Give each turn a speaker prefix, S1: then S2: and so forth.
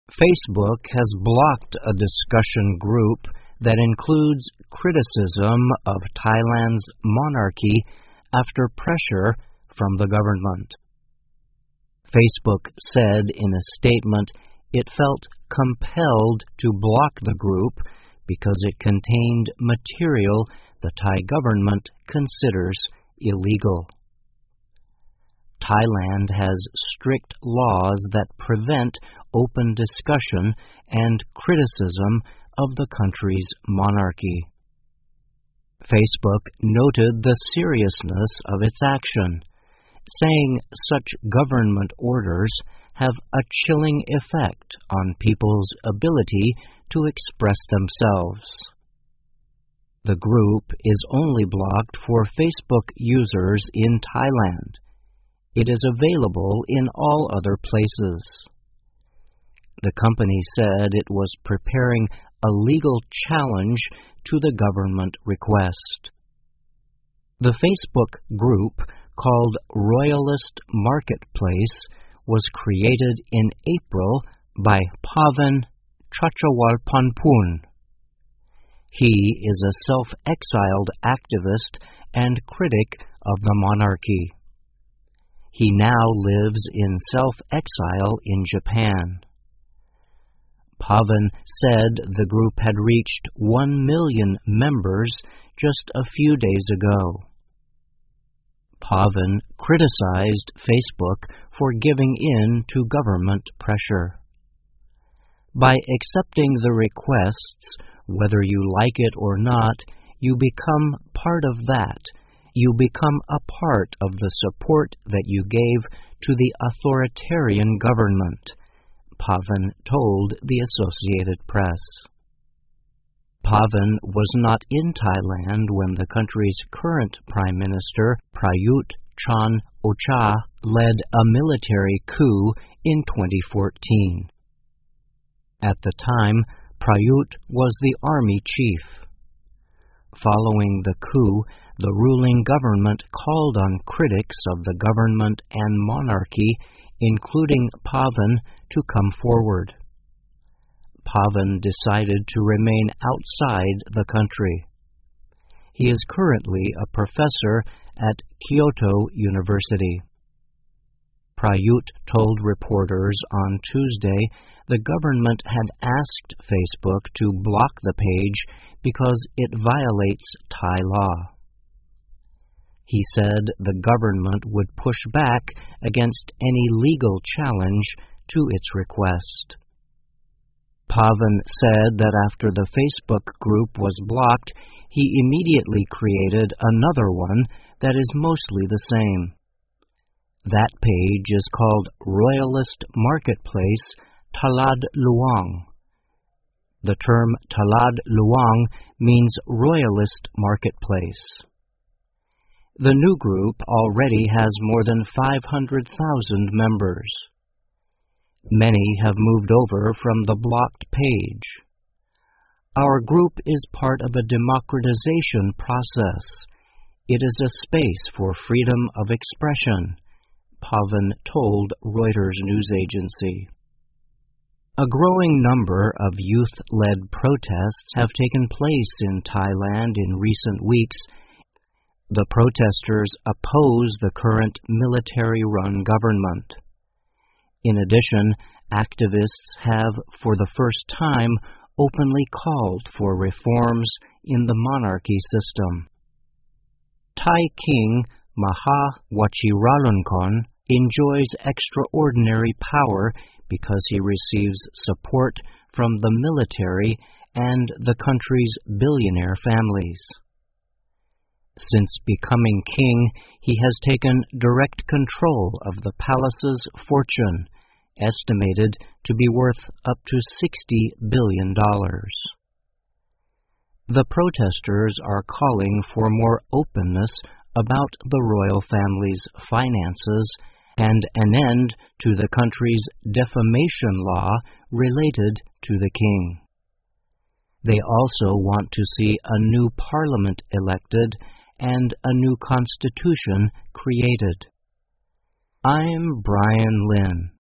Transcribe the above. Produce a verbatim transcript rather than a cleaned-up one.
S1: Facebook has blocked a discussion group that includes criticism of Thailand's monarchy after pressure from the government. Facebook said in a statement it felt compelled to block the group because it contained material the Thai government considers illegal. Thailand has strict laws that prevent open discussion and criticism of the country's monarchy. Facebook noted the seriousness of its action, saying such government orders have a chilling effect on people's ability to express themselves. The group is only blocked for Facebook users in Thailand. It is available in all other places. The company said it was preparing a legal challenge to the government request. The Facebook group, called Royalist Marketplace, was created in April by Pavan Chachawalponpun. He is a self-exiled activist and critic of the monarchy. He now lives in self-exile in Japan. Pavan said the group had reached one million members just a few days ago. Pavan criticized Facebook for giving in to government pressure. By accepting the requests, whether you like it or not, you become part of that. You become a part of the support that you gave to the authoritarian government, Pavan told the Associated Press. Pavan was not in Thailand when the country's current Prime Minister, Prayut Chan-o-cha, led a military coup in twenty fourteen. At the time, Prayut was the army chief. Following the coup, the ruling government called on critics of the government and monarchy, including Pavan, to come forward. Pavan decided to remain outside the country. He is currently a professor at Kyoto University. Prayut told reporters on Tuesday the government had asked Facebook to block the page because it violates Thai law. He said the government would push back against any legal challenge to its request. Pavan said that after the Facebook group was blocked, he immediately created another one that is mostly the same. That page is called Royalist Marketplace Talad Luang. The term Talad Luang means Royalist Marketplace. The new group already has more than five hundred thousand members. Many have moved over from the blocked page. Our group is part of a democratization process. It is a space for freedom of expression, Pavan told Reuters news agency. A growing number of youth-led protests have taken place in Thailand in recent weeks. The protesters oppose the current military-run government. In addition, activists have, for the first time, openly called for reforms in the monarchy system. Thai King Maha Vajiralongkorn enjoys extraordinary power because he receives support from the military and the country's billionaire families. Since becoming king, he has taken direct control of the palace's fortune, estimated to be worth up to sixty billion dollars. The protesters are calling for more openness about the royal family's finances and an end to the country's defamation law related to the king. They also want to see a new parliament elected and a new constitution created. I'm Brian Lynn.